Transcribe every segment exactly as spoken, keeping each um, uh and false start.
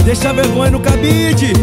deixa a vergonha no cabide.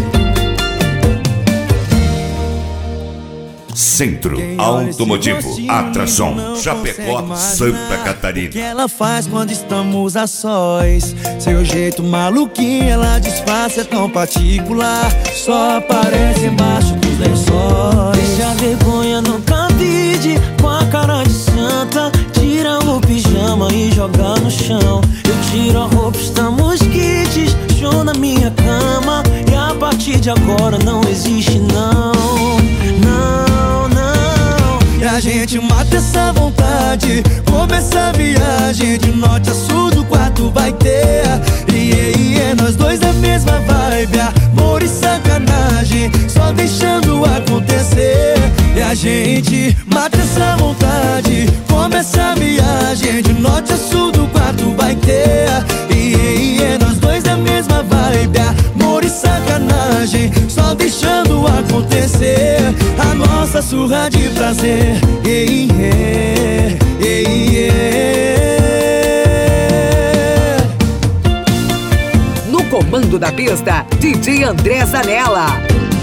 Centro Automotivo, Atração, Chapecó, Santa Catarina. O que ela faz quando estamos a sós? Seu jeito maluquinho, ela disfarça, é tão particular. Só aparece embaixo dos lençóis. Deixa a vergonha no cabide, com a cara de santa. Tira o pijama e joga no chão. Eu tiro a roupa, estamos quites. Show na minha cama. E a partir de agora não existe não. Não, não. E a gente mata essa vontade. Começa a viagem de norte a sul do quarto vai ter. E aí é nós dois da mesma vibe. Amor e sacanagem, só deixando acontecer. E a gente mata essa vontade. Começa a viagem de norte a sul do quarto vai ter. E aí é nós dois da mesma vibe. Amor e sacanagem, só deixando acontecer. A nossa surra de prazer. Ei, ei, ei, ei. No comando da pista, D J André Zanella.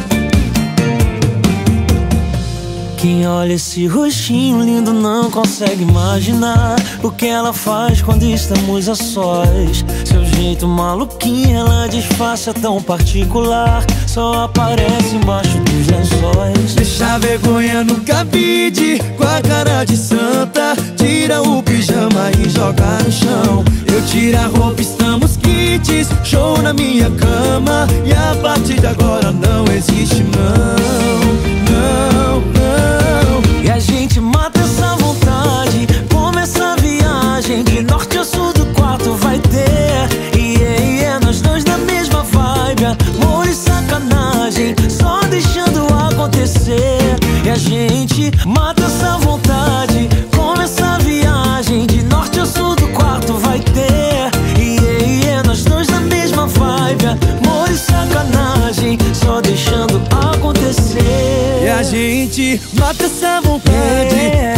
Quem olha esse rostinho lindo não consegue imaginar o que ela faz quando estamos a sós. Seu jeito maluquinho, ela disfarça, tão particular. Só aparece embaixo dos lençóis. Deixa a vergonha no cabide, com a cara de santa. Tira o pijama e joga no chão. Eu tiro a roupa, estamos quites. Show na minha cama. E a partir de agora não existe não. Não, não. E a gente mata essa vontade. Começa a viagem de norte a sul do quarto vai ter. E aí é nós dois da mesma vibe. Amor e sacanagem, só deixando acontecer. E a gente mata essa vontade. Começa a viagem de norte a sul do quarto vai ter. E aí é nós dois da mesma vibe. Amor e sacanagem, só deixando acontecer. E a gente mata essa vontade.